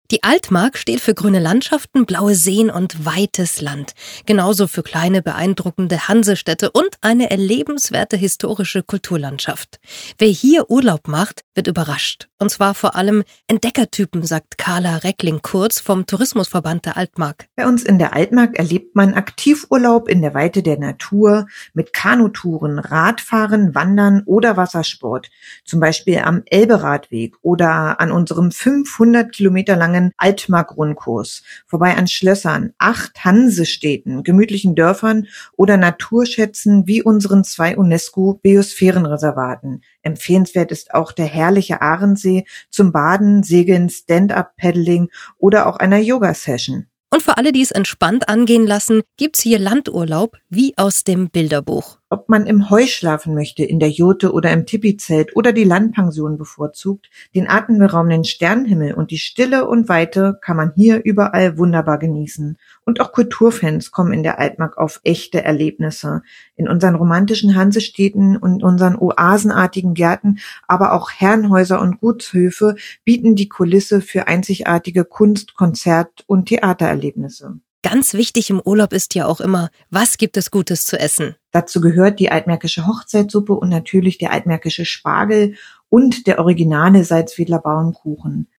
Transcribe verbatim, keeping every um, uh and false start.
Die Altmark steht für grüne Landschaften, blaue Seen und weites Land. Genauso für kleine, beeindruckende Hansestädte und eine erlebenswerte historische Kulturlandschaft. Wer hier Urlaub macht, wird überrascht. Und zwar vor allem Entdeckertypen, sagt Carla Reckling-Kurz vom Tourismusverband der Altmark. Bei uns in der Altmark erlebt man Aktivurlaub in der Weite der Natur mit Kanutouren, Radfahren, Wandern oder Wassersport. Zum Beispiel am Elberadweg oder an unserem fünfhundert Kilometer langen Altmark-Rundkurs, vorbei an Schlössern, acht Hansestädten, gemütlichen Dörfern oder Naturschätzen wie unseren zwei UNESCO-Biosphärenreservaten. Empfehlenswert ist auch der herrliche Ahrensee zum Baden, Segeln, Stand-up-Paddling oder auch einer Yoga-Session. Und für alle, die es entspannt angehen lassen, gibt's hier Landurlaub wie aus dem Bilderbuch. Ob man im Heu schlafen möchte, in der Jurte oder im Tipizelt oder die Landpension bevorzugt, den atemberaubenden Sternenhimmel und die Stille und Weite kann man hier überall wunderbar genießen. Und auch Kulturfans kommen in der Altmark auf echte Erlebnisse. In unseren romantischen Hansestädten und unseren oasenartigen Gärten, aber auch Herrenhäuser und Gutshöfe bieten die Kulisse für einzigartige Kunst-, Konzert- und Theatererlebnisse. Ganz wichtig im Urlaub ist ja auch immer, was gibt es Gutes zu essen? Dazu gehört die altmärkische Hochzeitssuppe und natürlich der altmärkische Spargel und der originale Salzwedler Bauernkuchen.